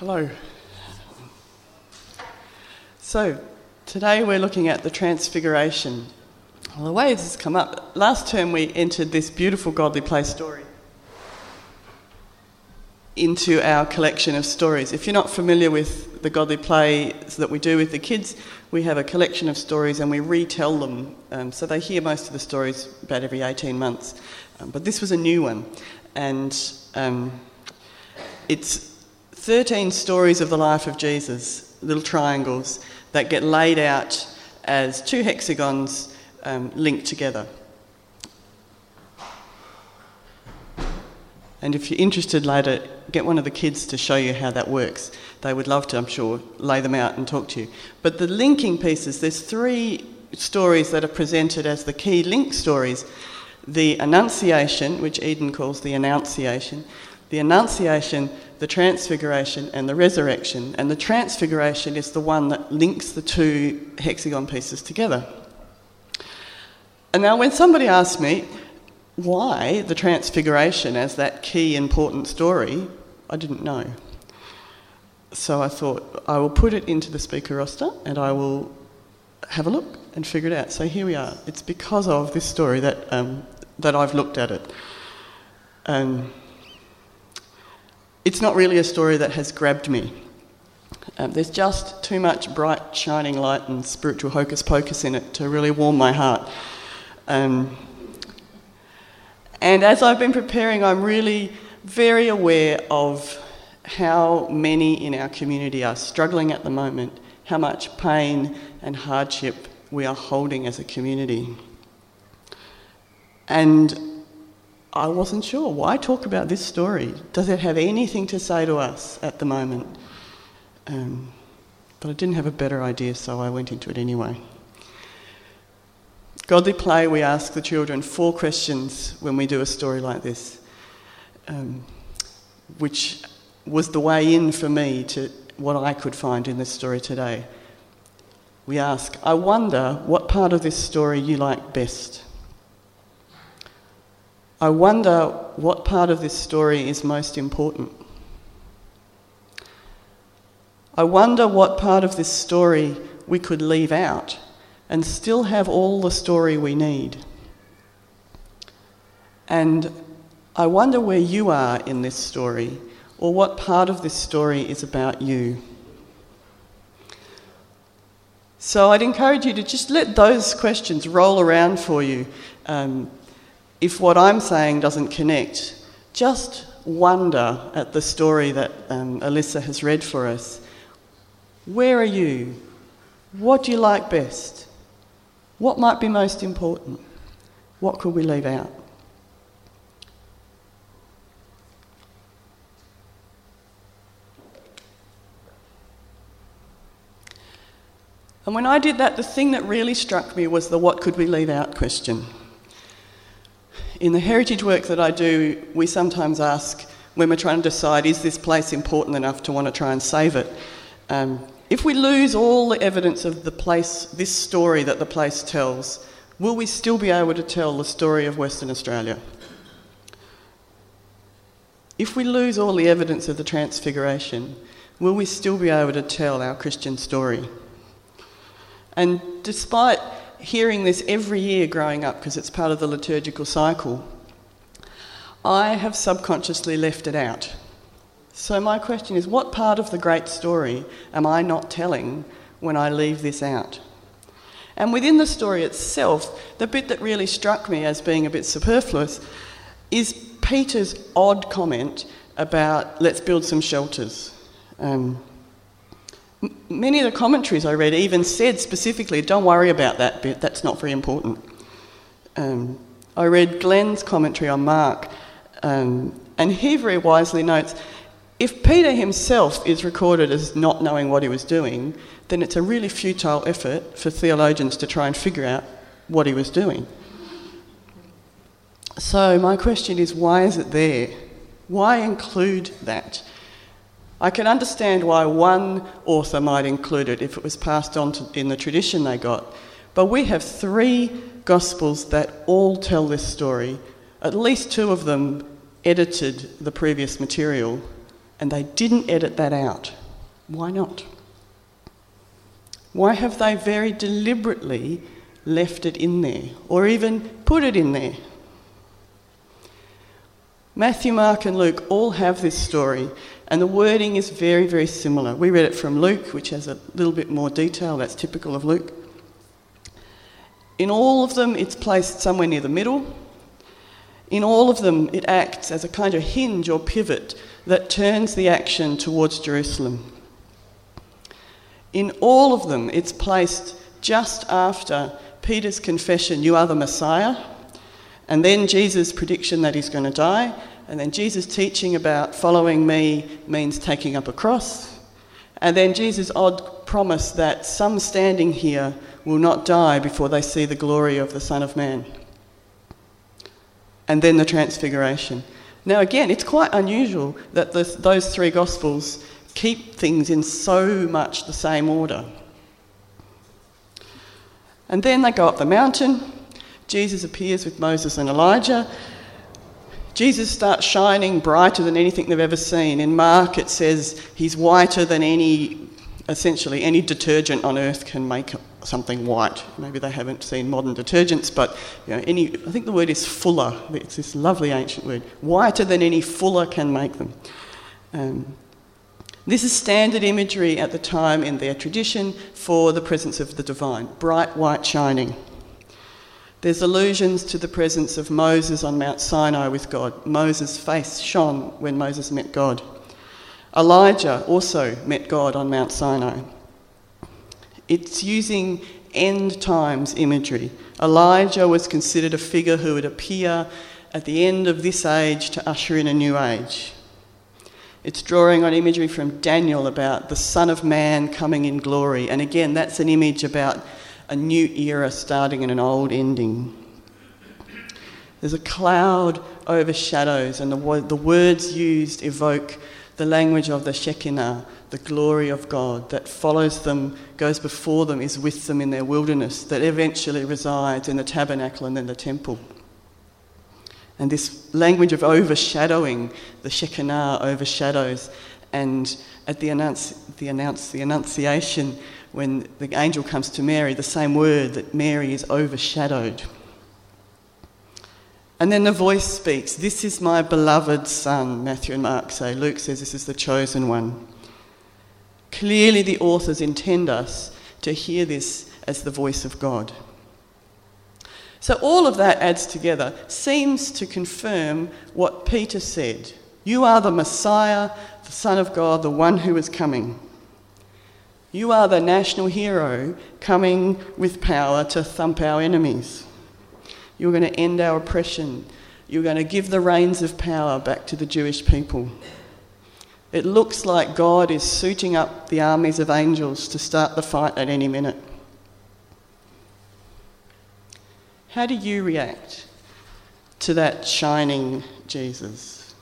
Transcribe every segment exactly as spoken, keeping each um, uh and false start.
Hello. So, today we're looking at the Transfiguration. Well, the way this has come up, last term we entered this beautiful Godly Play story into our collection of stories. If you're not familiar with the Godly Plays that we do with the kids, we have a collection of stories and we retell them. Um, so they hear most of the stories about every eighteen months. Um, but this was a new one. And um, it's thirteen stories of the life of Jesus, little triangles, that get laid out as two hexagons um, linked together. And if you're interested later, get one of the kids to show you how that works. They would love to, I'm sure, lay them out and talk to you. But the linking pieces, there's three stories that are presented as the key link stories. The Annunciation, which Eden calls the Annunciation, the Annunciation, the Transfiguration and the Resurrection. And the Transfiguration is the one that links the two hexagon pieces together. And now when somebody asks me why the Transfiguration as that key important story, I didn't know. So I thought I will put it into the speaker roster and I will have a look and figure it out. So here we are. It's because of this story that um, that I've looked at it. Um, It's not really a story that has grabbed me. Um, there's just too much bright, shining light and spiritual hocus pocus in it to really warm my heart. Um, and as I've been preparing, I'm really very aware of how many in our community are struggling at the moment, how much pain and hardship we are holding as a community. And I wasn't sure. Why talk about this story? Does it have anything to say to us at the moment? Um, but I didn't have a better idea, so I went into it anyway. Godly Play, we ask the children four questions when we do a story like this, um, which was the way in for me to what I could find in this story today. We ask, I wonder what part of this story you like best. I wonder what part of this story is most important. I wonder what part of this story we could leave out and still have all the story we need. And I wonder where you are in this story, or what part of this story is about you. So I'd encourage you to just let those questions roll around for you. Um, If what I'm saying doesn't connect, just wonder at the story that um, Alyssa has read for us. Where are you? What do you like best? What might be most important? What could we leave out? And when I did that, the thing that really struck me was the what could we leave out question. In the heritage work that I do, we sometimes ask, when we're trying to decide, is this place important enough to want to try and save it? Um, if we lose all the evidence of the place, this story that the place tells, will we still be able to tell the story of Western Australia? If we lose all the evidence of the Transfiguration, will we still be able to tell our Christian story? And despite hearing this every year growing up, because it's part of the liturgical cycle, I have subconsciously left it out. So my question is, what part of the great story am I not telling when I leave this out? And within the story itself, the bit that really struck me as being a bit superfluous is Peter's odd comment about let's build some shelters. Um, Many of the commentaries I read even said specifically, don't worry about that bit, that's not very important. Um, I read Glenn's commentary on Mark, um, and he very wisely notes, if Peter himself is recorded as not knowing what he was doing, then it's a really futile effort for theologians to try and figure out what he was doing. So my question is, why is it there? Why include that? I can understand why one author might include it if it was passed on to, in the tradition they got, but we have three Gospels that all tell this story. At least two of them edited the previous material, and they didn't edit that out. Why not? Why have they very deliberately left it in there, or even put it in there? Matthew, Mark and Luke all have this story, and the wording is very, very similar. We read it from Luke, which has a little bit more detail. That's typical of Luke. In all of them, it's placed somewhere near the middle. In all of them, it acts as a kind of hinge or pivot that turns the action towards Jerusalem. In all of them, it's placed just after Peter's confession, "You are the Messiah," and then Jesus' prediction that he's going to die, and then Jesus' teaching about following me means taking up a cross, and then Jesus' odd promise that some standing here will not die before they see the glory of the Son of Man. And then the Transfiguration. Now again, it's quite unusual that this, those three Gospels keep things in so much the same order. And then they go up the mountain. Jesus appears with Moses and Elijah. Jesus starts shining brighter than anything they've ever seen. In Mark it says he's whiter than any, essentially any detergent on earth can make something white. Maybe they haven't seen modern detergents, but you know, any, I think the word is fuller. It's this lovely ancient word. Whiter than any fuller can make them. Um, this is standard imagery at the time in their tradition for the presence of the divine. Bright white shining. There's allusions to the presence of Moses on Mount Sinai with God. Moses' face shone when Moses met God. Elijah also met God on Mount Sinai. It's using end times imagery. Elijah was considered a figure who would appear at the end of this age to usher in a new age. It's drawing on imagery from Daniel about the Son of Man coming in glory. And again, that's an image about a new era starting and an old ending. There's a cloud overshadows, and the, the words used evoke the language of the Shekinah, the glory of God that follows them, goes before them, is with them in their wilderness, that eventually resides in the tabernacle and then the temple. And this language of overshadowing, the Shekinah overshadows, and at the announce, the announce, the Annunciation, when the angel comes to Mary, the same word that Mary is overshadowed. And then the voice speaks, "This is my beloved Son," Matthew and Mark say. Luke says this is the chosen one. Clearly the authors intend us to hear this as the voice of God. So all of that adds together seems to confirm what Peter said. You are the Messiah, the Son of God, the one who is coming. You are the national hero coming with power to thump our enemies. You're going to end our oppression. You're going to give the reins of power back to the Jewish people. It looks like God is suiting up the armies of angels to start the fight at any minute. How do you react to that shining Jesus?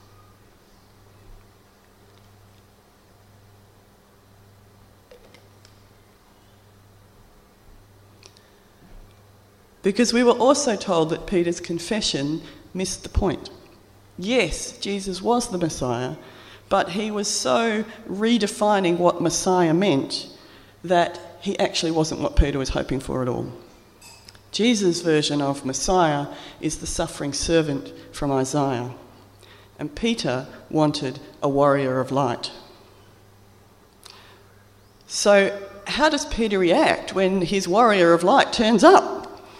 Because we were also told that Peter's confession missed the point. Yes, Jesus was the Messiah, but he was so redefining what Messiah meant that he actually wasn't what Peter was hoping for at all. Jesus' version of Messiah is the suffering servant from Isaiah, and Peter wanted a warrior of light. So how does Peter react when his warrior of light turns up?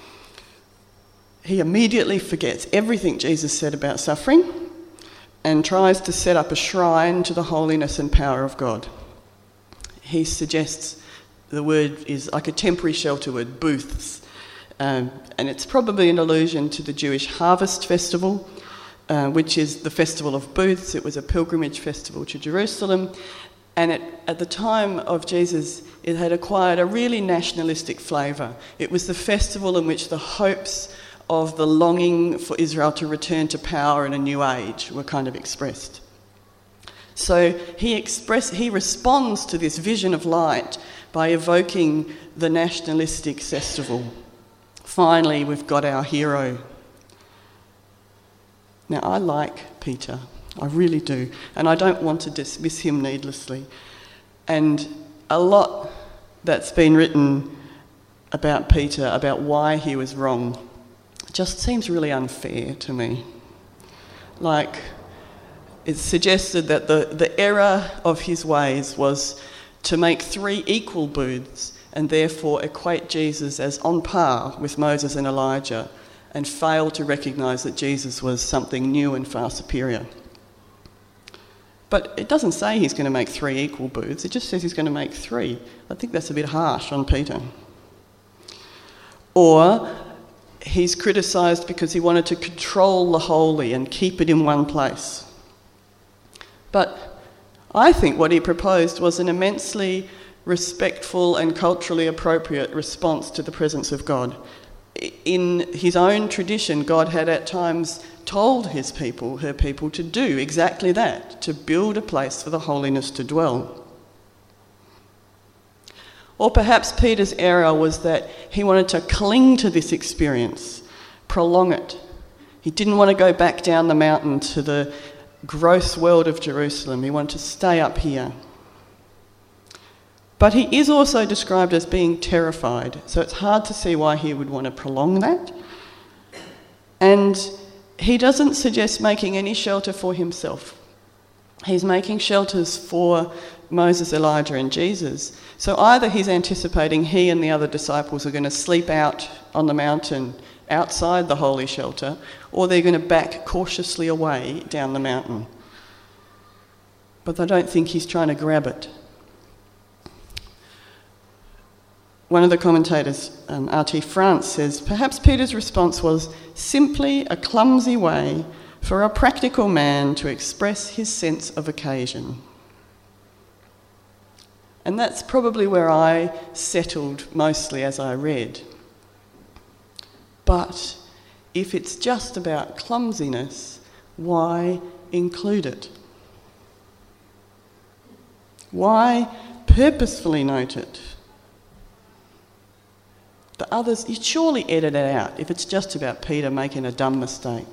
He immediately forgets everything Jesus said about suffering and tries to set up a shrine to the holiness and power of God. He suggests the word is like a temporary shelter word, booths, um, and it's probably an allusion to the Jewish harvest festival, uh, which is the festival of booths. It was a pilgrimage festival to Jerusalem, and it, at the time of Jesus, it had acquired a really nationalistic flavour. It was the festival in which the hopes of the longing for Israel to return to power in a new age were kind of expressed. So he express, he responds to this vision of light by evoking the nationalistic festival. Finally, we've got our hero. Now, I like Peter. I really do. And I don't want to dismiss him needlessly. And a lot that's been written about Peter, about why he was wrong, just seems really unfair to me. Like, it's suggested that the, the error of his ways was to make three equal booths and therefore equate Jesus as on par with Moses and Elijah, and fail to recognise that Jesus was something new and far superior. But it doesn't say he's going to make three equal booths, it just says he's going to make three. I think that's a bit harsh on Peter. Or he's criticised because he wanted to control the holy and keep it in one place. But I think what he proposed was an immensely respectful and culturally appropriate response to the presence of God. In his own tradition, God had at times told his people, her people, to do exactly that, to build a place for the holiness to dwell. Or perhaps Peter's error was that he wanted to cling to this experience, prolong it. He didn't want to go back down the mountain to the gross world of Jerusalem. He wanted to stay up here. But he is also described as being terrified, so it's hard to see why he would want to prolong that. And he doesn't suggest making any shelter for himself. He's making shelters for Moses, Elijah and Jesus. So either he's anticipating he and the other disciples are going to sleep out on the mountain outside the holy shelter, or they're going to back cautiously away down the mountain. But I don't think he's trying to grab it. One of the commentators, um, R T France, says, perhaps Peter's response was simply a clumsy way for a practical man to express his sense of occasion. And that's probably where I settled mostly as I read. But if it's just about clumsiness, why include it? Why purposefully note it? The others, you'd surely edit it out if it's just about Peter making a dumb mistake.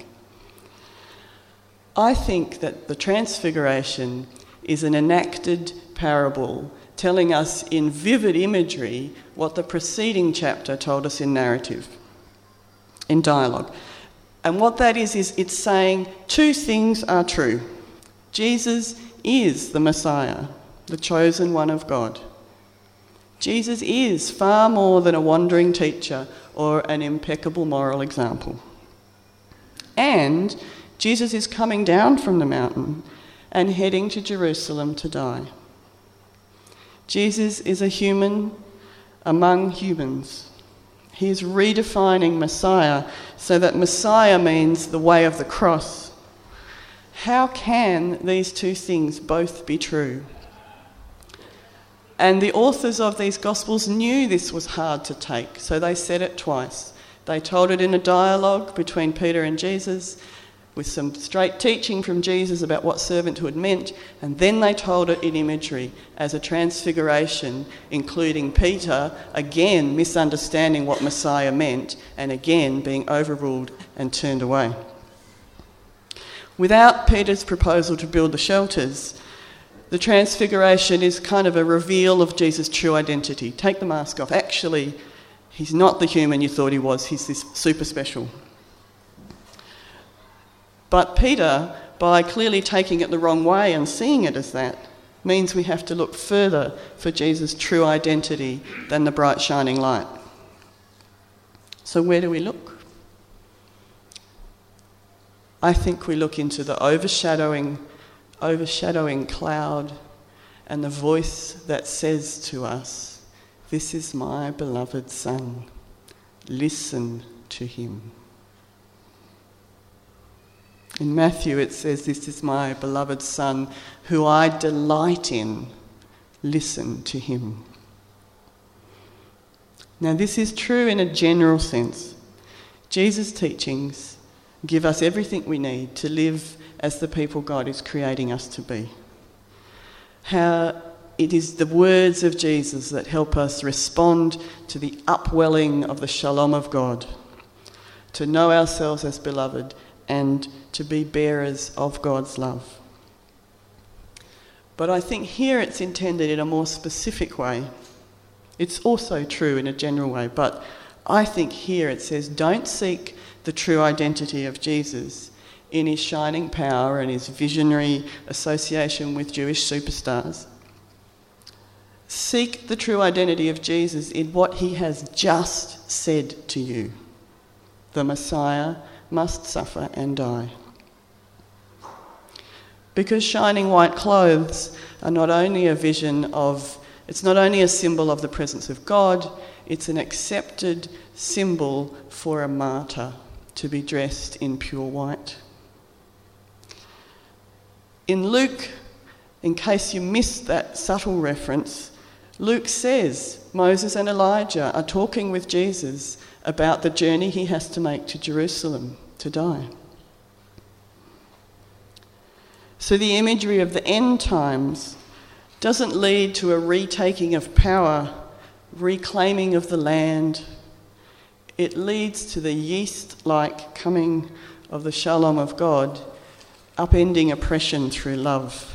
I think that the Transfiguration is an enacted parable telling us in vivid imagery what the preceding chapter told us in narrative, in dialogue. And what that is, is it's saying two things are true. Jesus is the Messiah, the chosen one of God. Jesus is far more than a wandering teacher or an impeccable moral example. And Jesus is coming down from the mountain and heading to Jerusalem to die. Jesus is a human among humans. He is redefining Messiah so that Messiah means the way of the cross. How can these two things both be true? And the authors of these Gospels knew this was hard to take, so they said it twice. They told it in a dialogue between Peter and Jesus, with some straight teaching from Jesus about what servanthood meant, and then they told it in imagery as a transfiguration, including Peter again misunderstanding what Messiah meant and again being overruled and turned away. Without Peter's proposal to build the shelters, the Transfiguration is kind of a reveal of Jesus' true identity. Take the mask off. Actually, he's not the human you thought he was. He's this super special. But Peter, by clearly taking it the wrong way and seeing it as that, means we have to look further for Jesus' true identity than the bright shining light. So where do we look? I think we look into the overshadowing overshadowing cloud and the voice that says to us, "This is my beloved Son, listen to him." In Matthew it says, "This is my beloved Son who I delight in, listen to him." Now this is true in a general sense. Jesus' teachings give us everything we need to live as the people God is creating us to be. How it is the words of Jesus that help us respond to the upwelling of the shalom of God, to know ourselves as beloved and to be bearers of God's love. But I think here it's intended in a more specific way. It's also true in a general way, but I think here it says, don't seek the true identity of Jesus in his shining power and his visionary association with Jewish superstars. Seek the true identity of Jesus in what he has just said to you. The Messiah must suffer and die. Because shining white clothes are not only a vision of, it's not only a symbol of the presence of God, it's an accepted symbol for a martyr to be dressed in pure white. In Luke, in case you missed that subtle reference, Luke says Moses and Elijah are talking with Jesus about the journey he has to make to Jerusalem to die. So the imagery of the end times doesn't lead to a retaking of power, reclaiming of the land. It leads to the yeast-like coming of the shalom of God, upending oppression through love.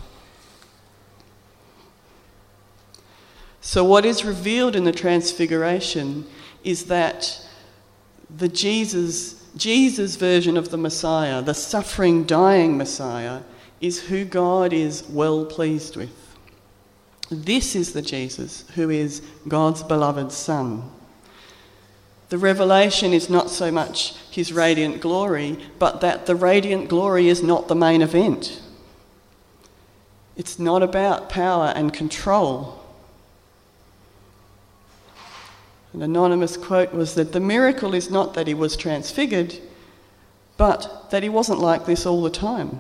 So what is revealed in the Transfiguration is that the Jesus, Jesus version of the Messiah, the suffering, dying Messiah, is who God is well pleased with. This is the Jesus who is God's beloved Son. The revelation is not so much his radiant glory, but that the radiant glory is not the main event. It's not about power and control. An anonymous quote was that the miracle is not that he was transfigured, but that he wasn't like this all the time.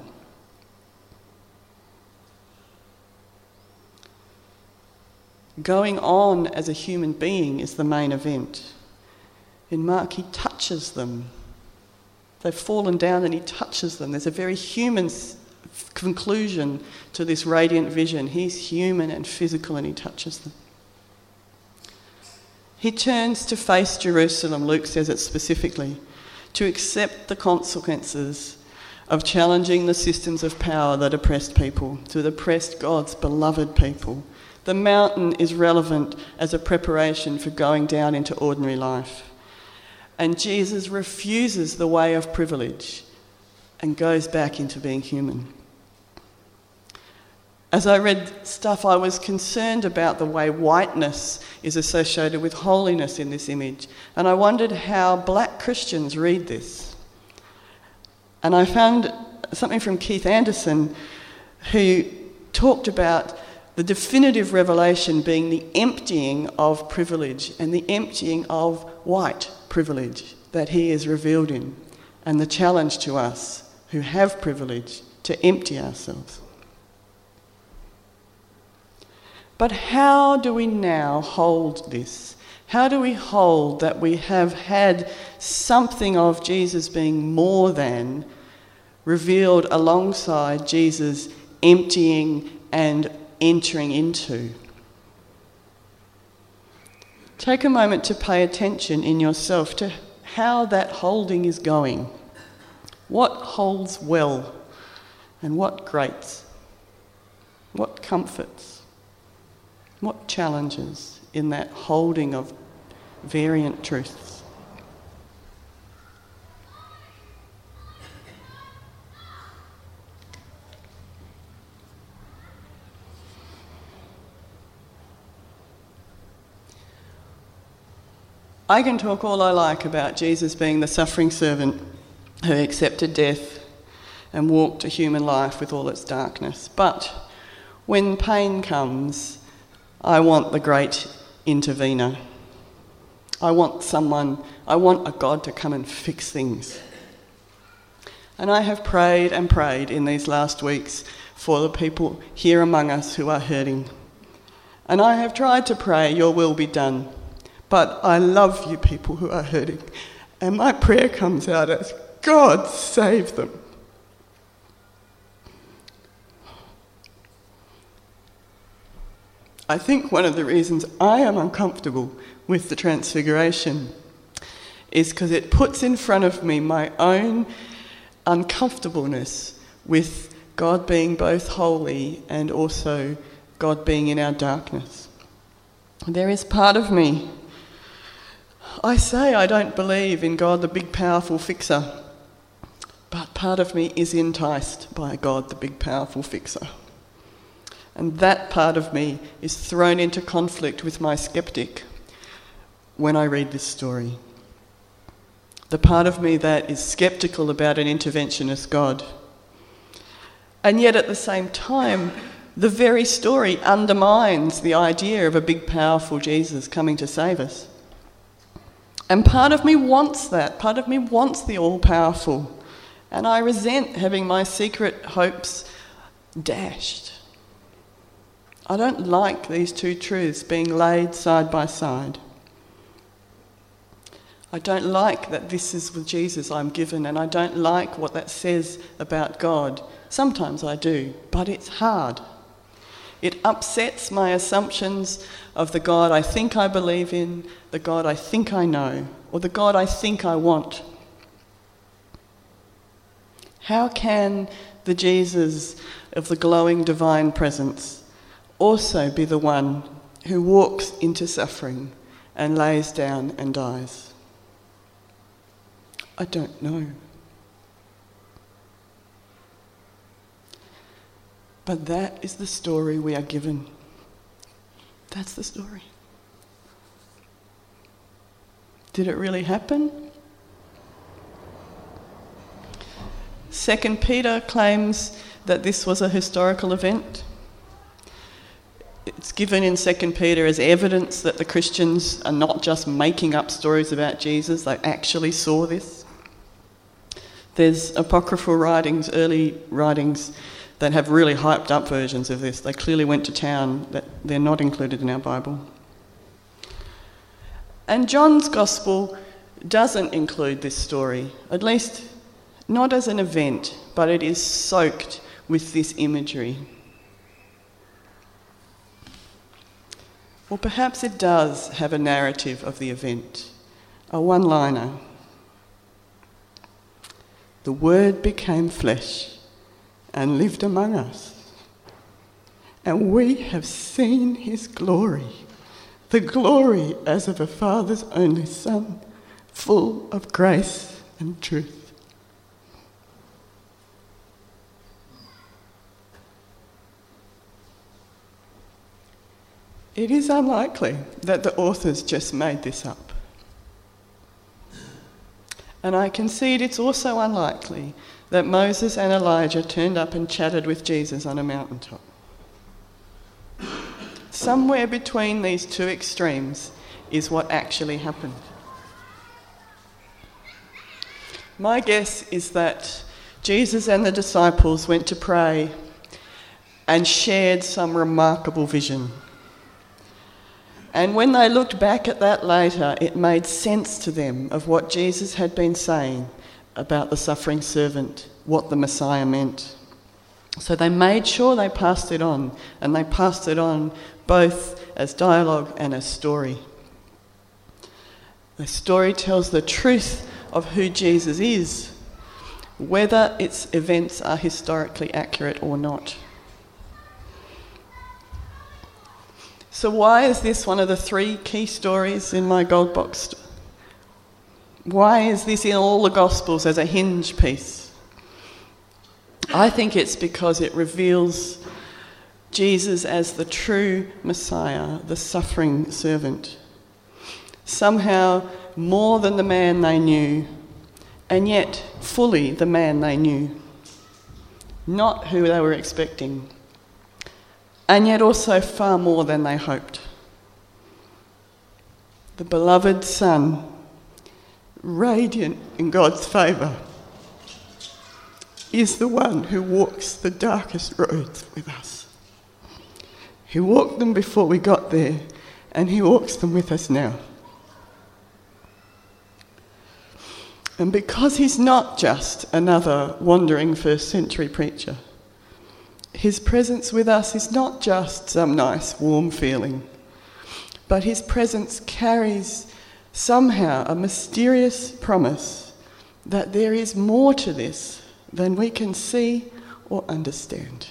Going on as a human being is the main event. In Mark, he touches them. They've fallen down and he touches them. There's a very human conclusion to this radiant vision. He's human and physical and he touches them. He turns to face Jerusalem, Luke says it specifically, to accept the consequences of challenging the systems of power that oppressed people, to oppress God's beloved people. The mountain is relevant as a preparation for going down into ordinary life. And Jesus refuses the way of privilege and goes back into being human. As I read stuff, I was concerned about the way whiteness is associated with holiness in this image. And I wondered how black Christians read this. And I found something from Keith Anderson, who talked about the definitive revelation being the emptying of privilege and the emptying of white privilege that he is revealed in, and the challenge to us who have privilege to empty ourselves. But how do we now hold this? How do we hold that we have had something of Jesus being more than revealed alongside Jesus emptying and entering into? Take a moment to pay attention in yourself to how that holding is going. What holds well and what grates? What comforts? What challenges in that holding of variant truths? I can talk all I like about Jesus being the suffering servant who accepted death and walked a human life with all its darkness. But when pain comes, I want the great intervener. I want someone, I want a God to come and fix things. And I have prayed and prayed in these last weeks for the people here among us who are hurting. And I have tried to pray, your will be done. But I love you people who are hurting. And my prayer comes out as, God, save them. I think one of the reasons I am uncomfortable with the Transfiguration is because it puts in front of me my own uncomfortableness with God being both holy and also God being in our darkness. There is part of me, I say I don't believe in God the big powerful fixer, but part of me is enticed by God the big powerful fixer. And that part of me is thrown into conflict with my skeptic when I read this story. The part of me that is skeptical about an interventionist God. And yet at the same time, the very story undermines the idea of a big powerful Jesus coming to save us. And part of me wants that. Part of me wants the all-powerful. And I resent having my secret hopes dashed. I don't like these two truths being laid side by side. I don't like that this is with Jesus I'm given, and I don't like what that says about God. Sometimes I do, but it's hard. It upsets my assumptions of the God I think I believe in, the God I think I know, or the God I think I want. How can the Jesus of the glowing divine presence also be the one who walks into suffering and lays down and dies? I don't know. But that is the story we are given. That's the story. Did it really happen? Second Peter claims that this was a historical event. It's given in Second Peter as evidence that the Christians are not just making up stories about Jesus, they actually saw this. There's apocryphal writings, early writings, that have really hyped up versions of this. They clearly went to town, that they're not included in our Bible. And John's Gospel doesn't include this story, at least not as an event, but it is soaked with this imagery. Or perhaps it does have a narrative of the event, a one-liner. The Word became flesh and lived among us, and we have seen his glory, the glory as of a Father's only Son, full of grace and truth. It is unlikely that the authors just made this up. And I concede it's also unlikely that Moses and Elijah turned up and chatted with Jesus on a mountaintop. Somewhere between these two extremes is what actually happened. My guess is that Jesus and the disciples went to pray and shared some remarkable vision. And when they looked back at that later, it made sense to them of what Jesus had been saying about the suffering servant, what the Messiah meant. So they made sure they passed it on, and they passed it on both as dialogue and as story. The story tells the truth of who Jesus is, whether its events are historically accurate or not. So why is this one of the three key stories in my Gold Box? Why is this in all the Gospels as a hinge piece? I think it's because it reveals Jesus as the true Messiah, the suffering servant. Somehow more than the man they knew, and yet fully the man they knew. Not who they were expecting, and yet also far more than they hoped. The beloved Son, radiant in God's favour, is the one who walks the darkest roads with us. He walked them before we got there, and he walks them with us now. And because he's not just another wandering first century preacher, his presence with us is not just some nice warm feeling, but his presence carries somehow a mysterious promise that there is more to this than we can see or understand.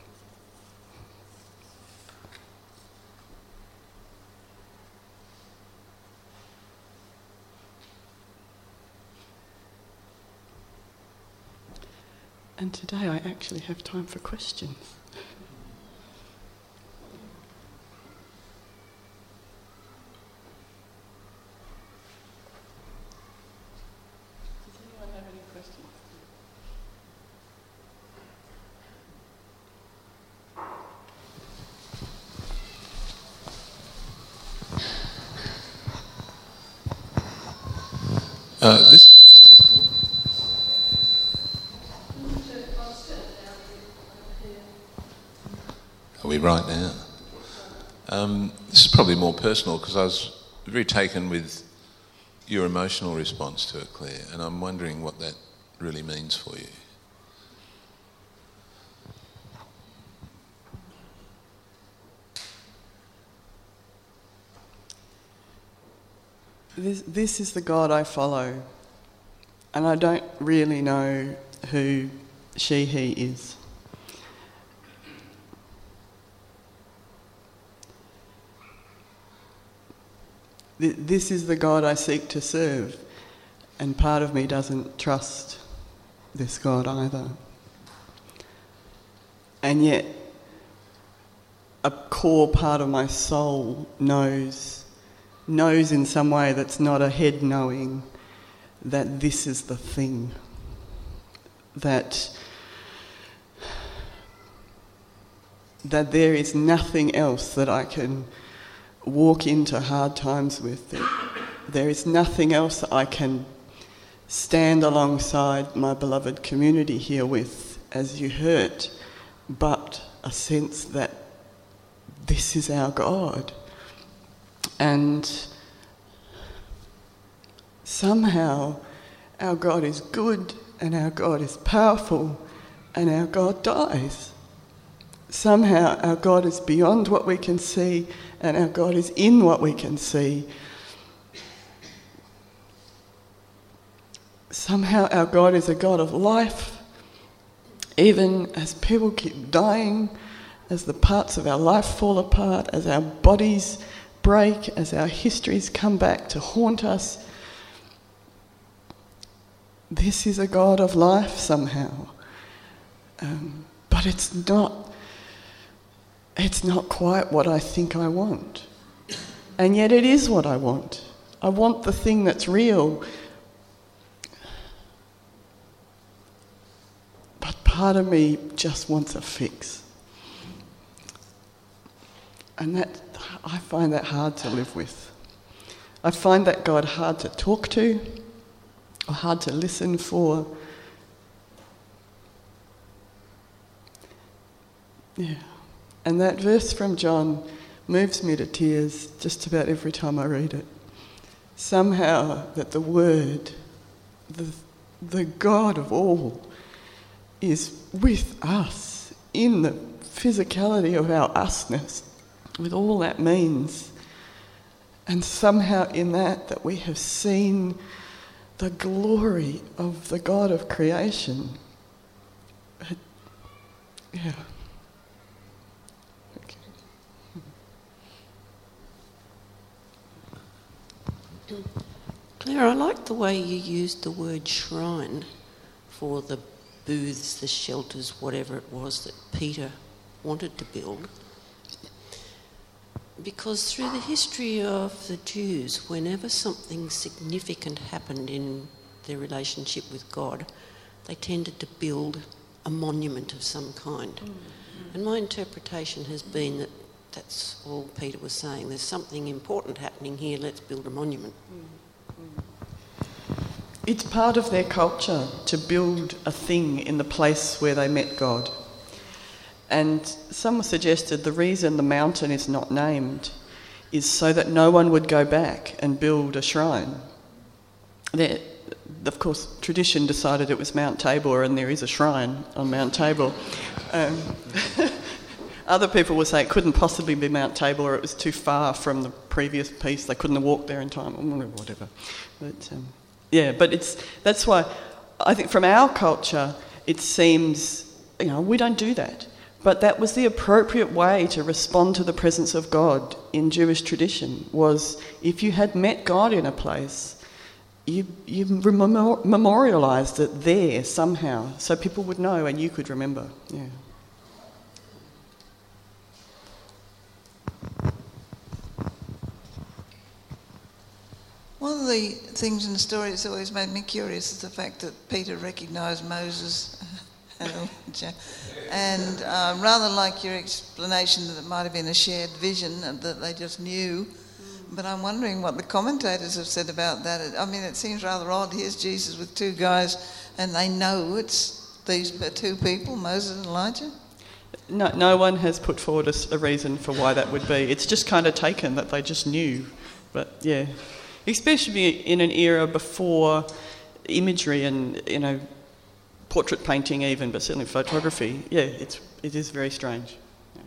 And today I actually have time for questions. Does anyone have any questions? Uh, this Are we right now? Um, this is probably more personal because I was very taken with your emotional response to it, Claire, and I'm wondering what that really means for you. This, this is the God I follow, and I don't really know who she, he is. This is the God I seek to serve, and part of me doesn't trust this God either. And yet, a core part of my soul knows, knows in some way that's not a head knowing, that this is the thing. That, that there is nothing else that I can walk into hard times with. There is nothing else that I can stand alongside my beloved community here with as you hurt, but a sense that this is our God. And somehow our God is good and our God is powerful and our God dies. Somehow our God is beyond what we can see and our God is in what we can see. Somehow our God is a God of life, even as people keep dying, as the parts of our life fall apart, as our bodies break, as our histories come back to haunt us. This is a God of life somehow. Um, but it's not It's not quite what I think I want. And yet it is what I want. I want the thing that's real. But part of me just wants a fix. And that, I find that hard to live with. I find that God hard to talk to, or hard to listen for. Yeah. And that verse from John moves me to tears just about every time I read it. Somehow that the Word, the, the God of all, is with us in the physicality of our usness, with all that means. And somehow in that, that we have seen the glory of the God of creation. It, yeah. Claire, I like the way you used the word shrine for the booths, the shelters, whatever it was that Peter wanted to build. Because through the history of the Jews, whenever something significant happened in their relationship with God, they tended to build a monument of some kind. Mm-hmm. And my interpretation has been that that's all Peter was saying. There's something important happening here, let's build a monument. It's part of their culture to build a thing in the place where they met God. And some suggested the reason the mountain is not named is so that no one would go back and build a shrine. There, of course, tradition decided it was Mount Tabor, and there is a shrine on Mount Tabor. Um, Other people would say it couldn't possibly be Mount Tabor, or it was too far from the previous piece. They couldn't have walked there in time, or whatever. But um, yeah, but it's that's why I think from our culture, it seems, you know, we don't do that. But that was the appropriate way to respond to the presence of God in Jewish tradition, was if you had met God in a place, you, you memor- memorialised it there somehow, so people would know and you could remember. Yeah. One of the things in the story that's always made me curious is the fact that Peter recognised Moses and Elijah. And uh, rather like your explanation that it might have been a shared vision and that they just knew, but I'm wondering what the commentators have said about that. I mean, it seems rather odd. Here's Jesus with two guys and they know it's these two people, Moses and Elijah. No, no one has put forward a, a reason for why that would be. It's just kind of taken that they just knew. But yeah, especially in an era before imagery and, you know, portrait painting even, but certainly photography. Yeah, it's it is very strange. Yeah.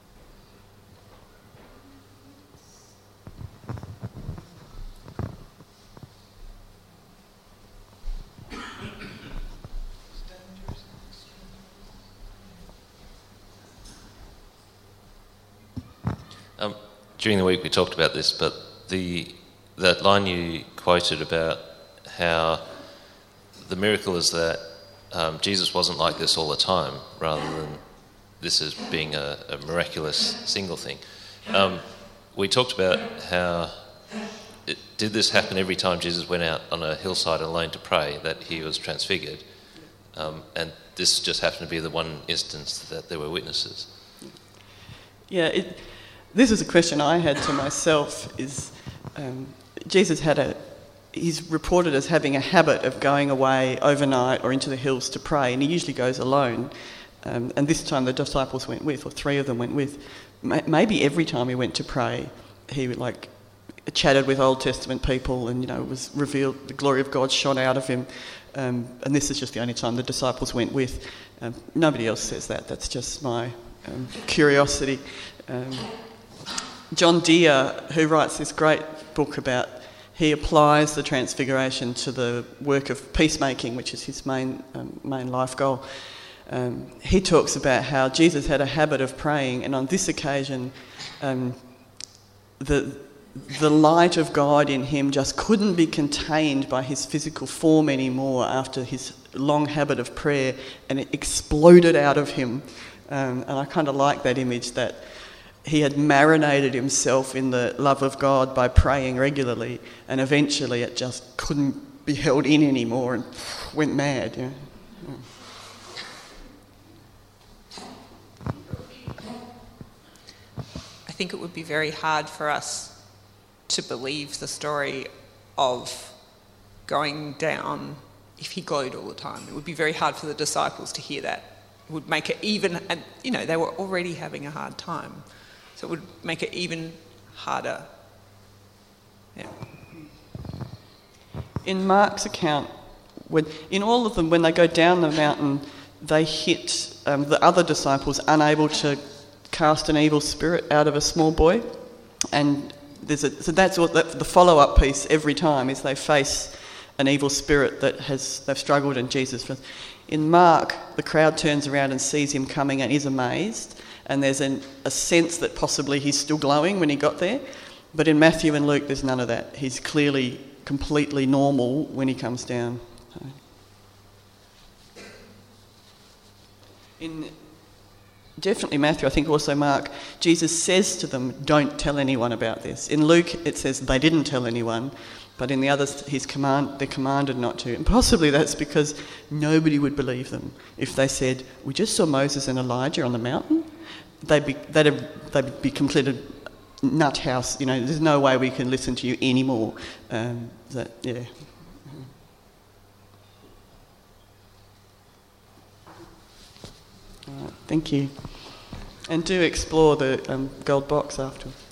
Um, during the week we talked about this, but the that line you quoted about how the miracle is that um, Jesus wasn't like this all the time, rather than this as being a, a miraculous single thing. Um, we talked about how it, did this happen every time Jesus went out on a hillside alone to pray, that he was transfigured, um, and this just happened to be the one instance that there were witnesses. Yeah, it, this is a question I had to myself, is um, Jesus had a, he's reported as having a habit of going away overnight or into the hills to pray, and he usually goes alone. Um, and this time the disciples went with, or three of them went with. Maybe every time he went to pray, he would like chatted with Old Testament people, and you know, it was revealed, the glory of God shone out of him. Um, and this is just the only time the disciples went with. Um, nobody else says that. That's just my um, curiosity. Um, John Deere, who writes this great book about, he applies the transfiguration to the work of peacemaking, which is his main um, main life goal. Um, he talks about how Jesus had a habit of praying, and on this occasion, um, the the light of God in him just couldn't be contained by his physical form anymore after his long habit of prayer, and it exploded out of him. Um, and I kind of like that image, that he had marinated himself in the love of God by praying regularly, and eventually it just couldn't be held in anymore and went mad. Yeah. Yeah. I think it would be very hard for us to believe the story of going down if he glowed all the time. It would be very hard for the disciples to hear that. It would make it even, and you know, they were already having a hard time. So it would make it even harder. Yeah. In Mark's account, when, in all of them, when they go down the mountain, they hit um, the other disciples unable to cast an evil spirit out of a small boy. And there's a, so that's what that, the follow-up piece every time is they face an evil spirit that has they've struggled, and Jesus. In Mark, the crowd turns around and sees him coming and is amazed. And there's an, a sense that possibly he's still glowing when he got there. But in Matthew and Luke, there's none of that. He's clearly completely normal when he comes down. So. In definitely Matthew, I think also Mark, Jesus says to them, don't tell anyone about this. In Luke, it says they didn't tell anyone. But in the others, he's command, they're commanded not to. And possibly that's because nobody would believe them if they said, we just saw Moses and Elijah on the mountain. They'd be, they'd, have, they'd be completed nut house. You know, there's no way we can listen to you anymore. Um, that, yeah. All right, thank you. And do explore the um, gold box afterwards.